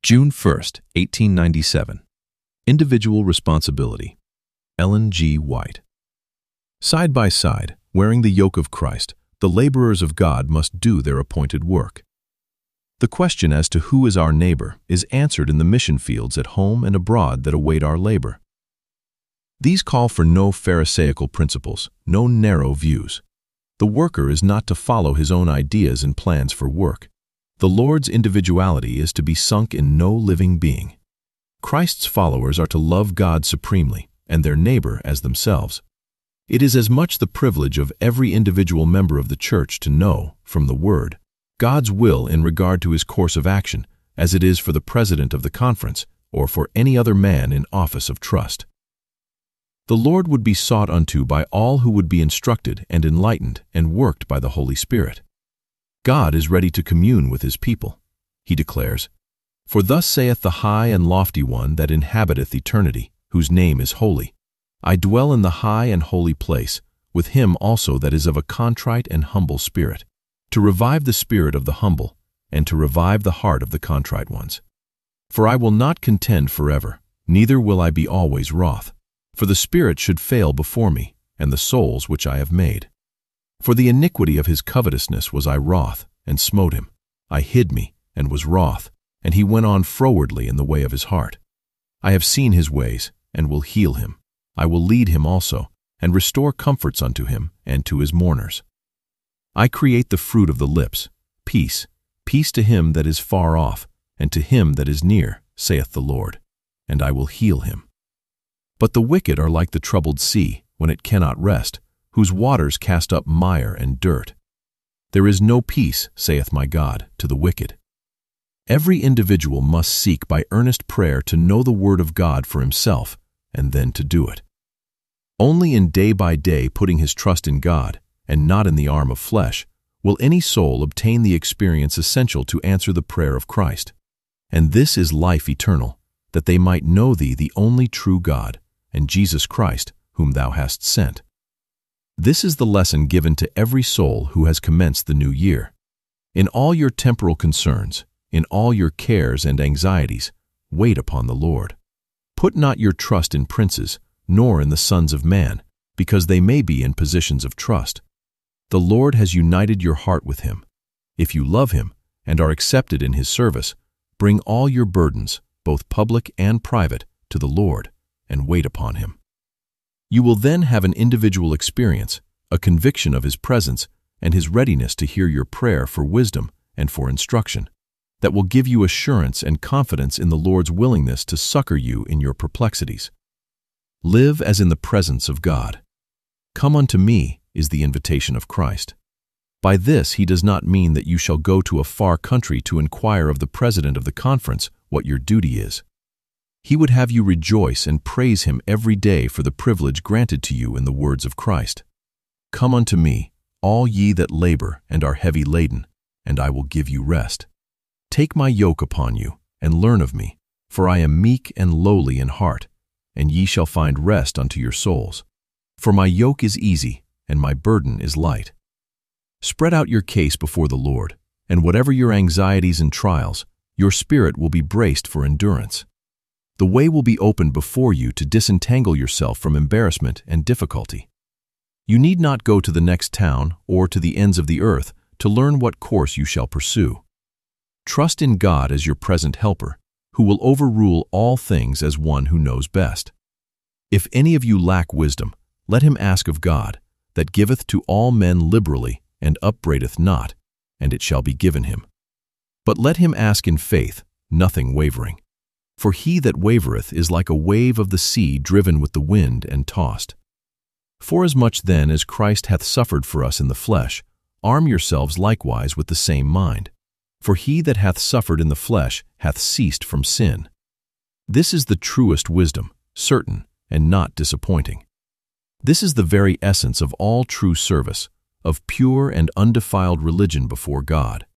June 1, 1897. Individual Responsibility. Ellen G. White. Side by side, wearing the yoke of Christ, the laborers of God must do their appointed work. The question as to who is our neighbor is answered in the mission fields at home and abroad that await our labor. These call for no pharisaical principles, no narrow views. The worker is not to follow his own ideas and plans for work. The Lord's individuality is to be sunk in no living being. Christ's followers are to love God supremely and their neighbor as themselves. It is as much the privilege of every individual member of the church to know, from the Word, God's will in regard to his course of action, as it is for the president of the conference or for any other man in office of trust. The Lord would be sought unto by all who would be instructed and enlightened and worked by the Holy Spirit. God is ready to commune with his people. He declares, "For thus saith the high and lofty one that inhabiteth eternity, whose name is holy. I dwell in the high and holy place, with him also that is of a contrite and humble spirit, to revive the spirit of the humble, and to revive the heart of the contrite ones. For I will not contend forever, neither will I be always wroth. For the spirit should fail before me, and the souls which I have made. For the iniquity of his covetousness was I wroth, and smote him. I hid me, and was wroth, and he went on frowardly in the way of his heart. I have seen his ways, and will heal him. I will lead him also, and restore comforts unto him, and to his mourners. I create the fruit of the lips, peace, peace to him that is far off, and to him that is near, saith the Lord, and I will heal him. But the wicked are like the troubled sea, when it cannot rest, whose waters cast up mire and dirt. There is no peace, saith my God, to the wicked." Every individual must seek by earnest prayer to know the Word of God for himself, and then to do it. Only in day by day putting his trust in God, and not in the arm of flesh, will any soul obtain the experience essential to answer the prayer of Christ. And this is life eternal, that they might know thee the only true God, and Jesus Christ, whom thou hast sent. This is the lesson given to every soul who has commenced the new year. In all your temporal concerns, in all your cares and anxieties, wait upon the Lord. Put not your trust in princes, nor in the sons of man, because they may be in positions of trust. The Lord has united your heart with him. If you love him and are accepted in his service, bring all your burdens, both public and private, to the Lord, and wait upon him. You will then have an individual experience, a conviction of his presence, and his readiness to hear your prayer for wisdom and for instruction, that will give you assurance and confidence in the Lord's willingness to succor you in your perplexities. Live as in the presence of God. Come unto me is the invitation of Christ. By this he does not mean that you shall go to a far country to inquire of the president of the conference what your duty is. He would have you rejoice and praise him every day for the privilege granted to you in the words of Christ. Come unto me, all ye that labor and are heavy laden, and I will give you rest. Take my yoke upon you, and learn of me, for I am meek and lowly in heart, and ye shall find rest unto your souls. For my yoke is easy, and my burden is light. Spread out your case before the Lord, and whatever your anxieties and trials, your spirit will be braced for endurance. The way will be opened before you to disentangle yourself from embarrassment and difficulty. You need not go to the next town or to the ends of the earth to learn what course you shall pursue. Trust in God as your present helper, who will overrule all things as one who knows best. If any of you lack wisdom, let him ask of God, that giveth to all men liberally and upbraideth not, and it shall be given him. But let him ask in faith, nothing wavering. For he that wavereth is like a wave of the sea driven with the wind and tossed. Forasmuch then as Christ hath suffered for us in the flesh, arm yourselves likewise with the same mind. For he that hath suffered in the flesh hath ceased from sin. This is the truest wisdom, certain, and not disappointing. This is the very essence of all true service, of pure and undefiled religion before God.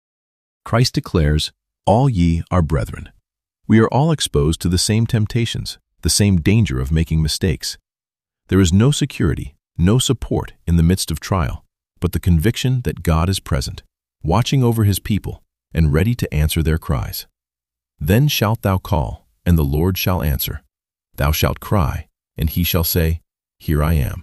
Christ declares, "All ye are brethren." We are all exposed to the same temptations, the same danger of making mistakes. There is no security, no support in the midst of trial, but the conviction that God is present, watching over his people, and ready to answer their cries. Then shalt thou call, and the Lord shall answer. Thou shalt cry, and he shall say, Here I am.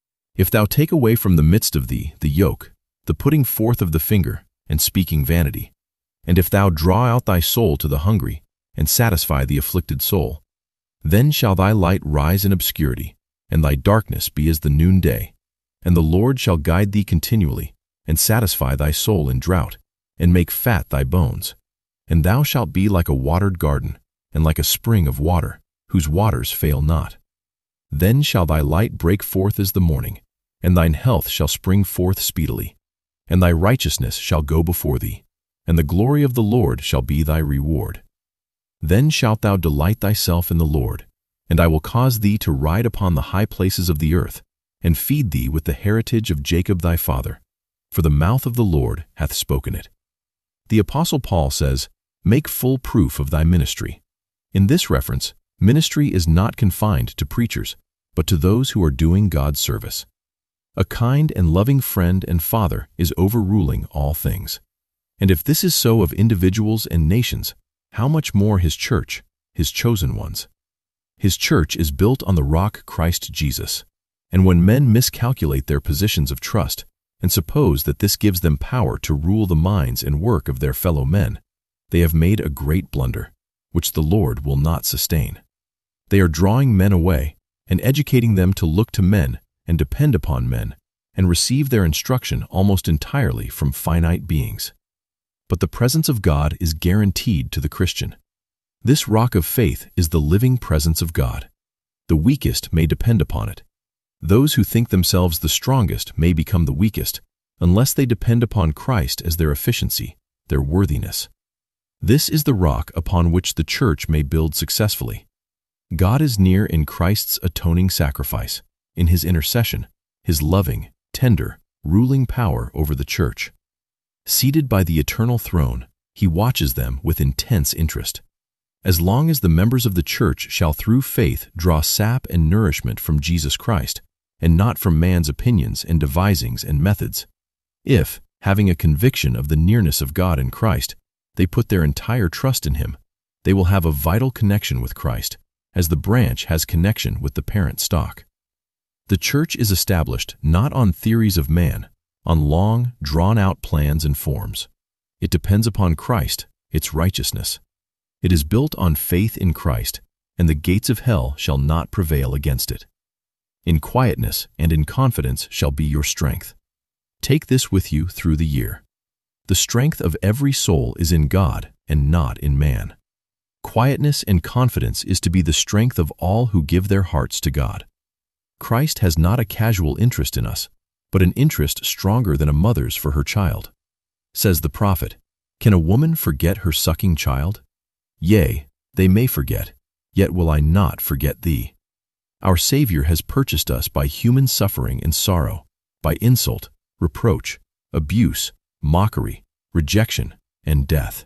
If thou take away from the midst of thee the yoke, the putting forth of the finger, and speaking vanity, and if thou draw out thy soul to the hungry, and satisfy the afflicted soul, then shall thy light rise in obscurity, and thy darkness be as the noonday. And the Lord shall guide thee continually, and satisfy thy soul in drought, and make fat thy bones. And thou shalt be like a watered garden, and like a spring of water, whose waters fail not. Then shall thy light break forth as the morning, and thine health shall spring forth speedily. And thy righteousness shall go before thee, and the glory of the Lord shall be thy reward. Then shalt thou delight thyself in the Lord, and I will cause thee to ride upon the high places of the earth, and feed thee with the heritage of Jacob thy father, for the mouth of the Lord hath spoken it. The Apostle Paul says, Make full proof of thy ministry. In this reference, ministry is not confined to preachers, but to those who are doing God's service. A kind and loving friend and father is overruling all things. And if this is so of individuals and nations, how much more his church, his chosen ones? His church is built on the rock Christ Jesus. And when men miscalculate their positions of trust and suppose that this gives them power to rule the minds and work of their fellow men, they have made a great blunder, which the Lord will not sustain. They are drawing men away and educating them to look to men and depend upon men and receive their instruction almost entirely from finite beings. But the presence of God is guaranteed to the Christian. This rock of faith is the living presence of God. The weakest may depend upon it. Those who think themselves the strongest may become the weakest unless they depend upon Christ as their efficiency, their worthiness. This is the rock upon which the church may build successfully. God is near in Christ's atoning sacrifice, in his intercession, his loving, tender, ruling power over the church. Seated by the eternal throne, he watches them with intense interest. As long as the members of the church shall through faith draw sap and nourishment from Jesus Christ, and not from man's opinions and devisings and methods, if, having a conviction of the nearness of God in Christ, they put their entire trust in him, they will have a vital connection with Christ, as the branch has connection with the parent stock. The church is established not on theories of man, on long, drawn-out plans and forms. It depends upon Christ, its righteousness. It is built on faith in Christ, and the gates of hell shall not prevail against it. In quietness and in confidence shall be your strength. Take this with you through the year. The strength of every soul is in God and not in man. Quietness and confidence is to be the strength of all who give their hearts to God. Christ has not a casual interest in us, but an interest stronger than a mother's for her child. Says the prophet, Can a woman forget her sucking child? Yea, they may forget, yet will I not forget thee. Our Savior has purchased us by human suffering and sorrow, by insult, reproach, abuse, mockery, rejection, and death.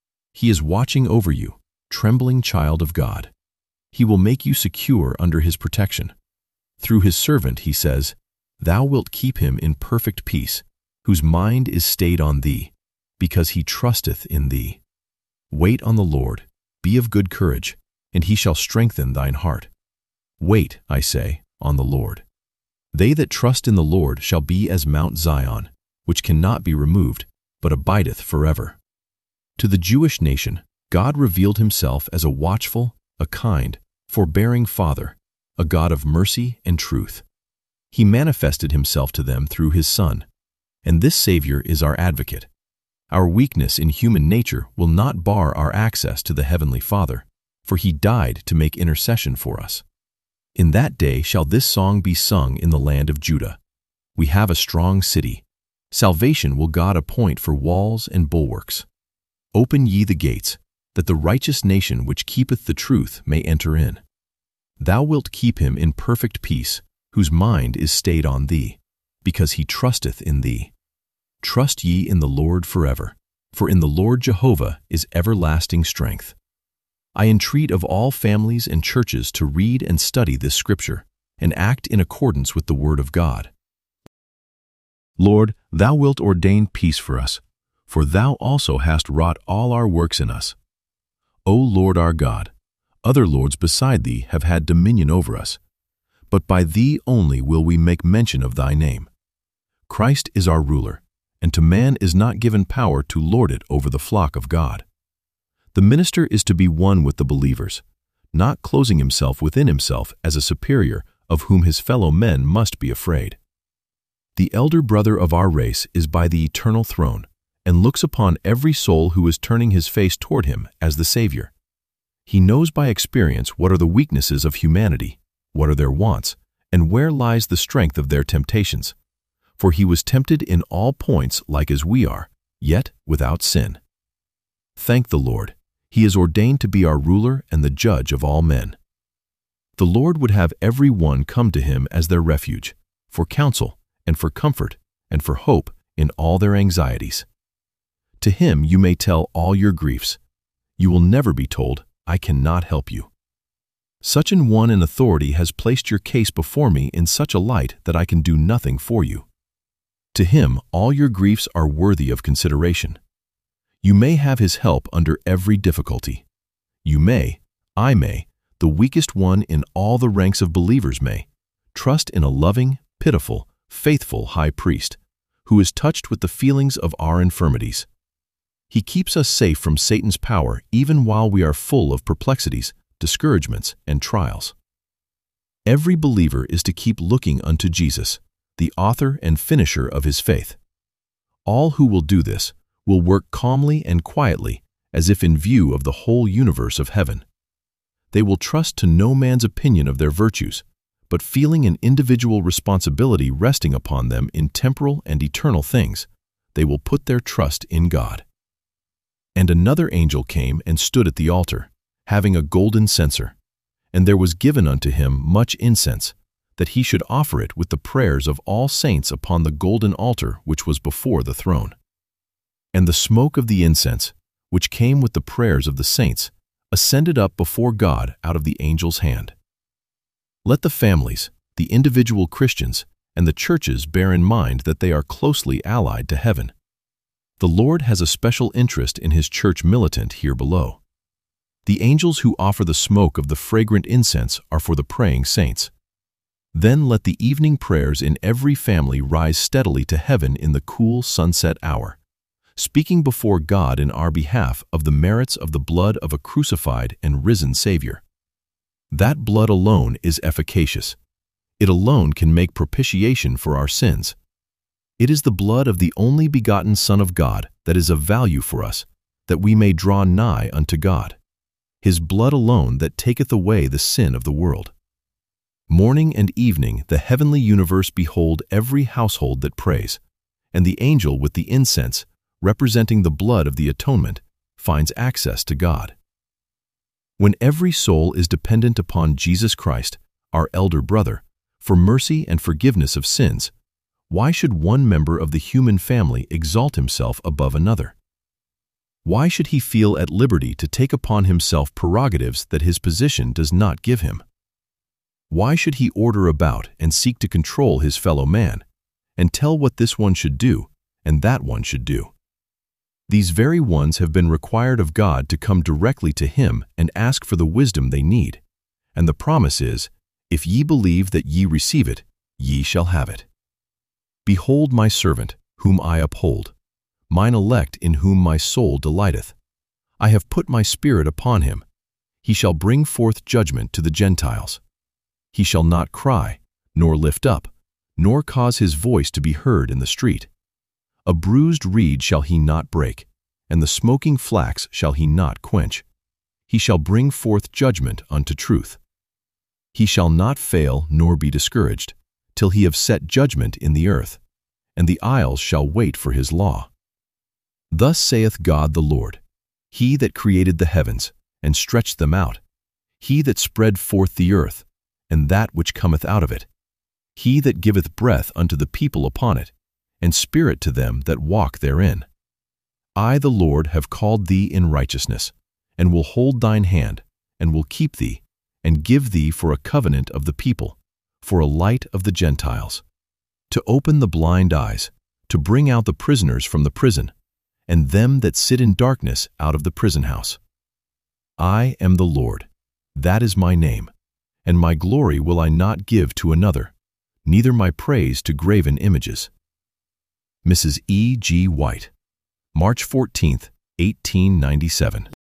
He is watching over you, trembling child of God. He will make you secure under his protection. Through his servant, he says, Thou wilt keep him in perfect peace, whose mind is stayed on thee, because he trusteth in thee. Wait on the Lord, be of good courage, and he shall strengthen thine heart. Wait, I say, on the Lord. They that trust in the Lord shall be as Mount Zion, which cannot be removed, but abideth forever. To the Jewish nation, God revealed himself as a watchful, a kind, forbearing Father, a God of mercy and truth. He manifested himself to them through his Son, and this Savior is our advocate. Our weakness in human nature will not bar our access to the Heavenly Father, for he died to make intercession for us. In that day shall this song be sung in the land of Judah. We have a strong city. Salvation will God appoint for walls and bulwarks. Open ye the gates, that the righteous nation which keepeth the truth may enter in. Thou wilt keep him in perfect peace, whose mind is stayed on thee, because he trusteth in thee. Trust ye in the Lord forever, for in the Lord Jehovah is everlasting strength. I entreat of all families and churches to read and study this scripture, and act in accordance with the word of God. Lord, thou wilt ordain peace for us, for thou also hast wrought all our works in us. O Lord our God, other lords beside thee have had dominion over us, but by thee only will we make mention of thy name. Christ is our ruler, and to man is not given power to lord it over the flock of God. The minister is to be one with the believers, not closing himself within himself as a superior of whom his fellow men must be afraid. The elder brother of our race is by the eternal throne, and looks upon every soul who is turning his face toward him as the Savior. He knows by experience what are the weaknesses of humanity, what are their wants, and where lies the strength of their temptations. For he was tempted in all points like as we are, yet without sin. Thank the Lord, he is ordained to be our ruler and the judge of all men. The Lord would have every one come to him as their refuge, for counsel, and for comfort, and for hope in all their anxieties. To him you may tell all your griefs. You will never be told, I cannot help you. Such an one in authority has placed your case before me in such a light that I can do nothing for you. To him all your griefs are worthy of consideration. You may have his help under every difficulty. You may, I may, the weakest one in all the ranks of believers may, trust in a loving, pitiful, faithful high priest, who is touched with the feelings of our infirmities. He keeps us safe from Satan's power even while we are full of perplexities, discouragements, and trials. Every believer is to keep looking unto Jesus, the author and finisher of his faith. All who will do this will work calmly and quietly as if in view of the whole universe of heaven. They will trust to no man's opinion of their virtues, but feeling an individual responsibility resting upon them in temporal and eternal things, they will put their trust in God. And another angel came and stood at the altar, having a golden censer, and there was given unto him much incense, that he should offer it with the prayers of all saints upon the golden altar which was before the throne. And the smoke of the incense, which came with the prayers of the saints, ascended up before God out of the angel's hand. Let the families, the individual Christians, and the churches bear in mind that they are closely allied to heaven. The Lord has a special interest in his church militant here below. The angels who offer the smoke of the fragrant incense are for the praying saints. Then let the evening prayers in every family rise steadily to heaven in the cool sunset hour, speaking before God in our behalf of the merits of the blood of a crucified and risen Savior. That blood alone is efficacious. It alone can make propitiation for our sins. It is the blood of the only begotten Son of God that is of value for us, that we may draw nigh unto God. His blood alone that taketh away the sin of the world. Morning and evening the heavenly universe behold every household that prays, and the angel with the incense, representing the blood of the atonement, finds access to God. When every soul is dependent upon Jesus Christ, our elder brother, for mercy and forgiveness of sins, why should one member of the human family exalt himself above another? Why should he feel at liberty to take upon himself prerogatives that his position does not give him? Why should he order about and seek to control his fellow man, and tell what this one should do and that one should do? These very ones have been required of God to come directly to him and ask for the wisdom they need, and the promise is, if ye believe that ye receive it, ye shall have it. Behold my servant, whom I uphold, mine elect in whom my soul delighteth. I have put my spirit upon him. He shall bring forth judgment to the Gentiles. He shall not cry, nor lift up, nor cause his voice to be heard in the street. A bruised reed shall he not break, and the smoking flax shall he not quench. He shall bring forth judgment unto truth. He shall not fail nor be discouraged, till he have set judgment in the earth, and the isles shall wait for his law. Thus saith God the Lord, he that created the heavens, and stretched them out, he that spread forth the earth, and that which cometh out of it, he that giveth breath unto the people upon it, and spirit to them that walk therein. I, the Lord, have called thee in righteousness, and will hold thine hand, and will keep thee, and give thee for a covenant of the people, for a light of the Gentiles, to open the blind eyes, to bring out the prisoners from the prison, and them that sit in darkness out of the prison house. I am the Lord, that is my name, and my glory will I not give to another, neither my praise to graven images. Mrs. E. G. White, March 14, 1897.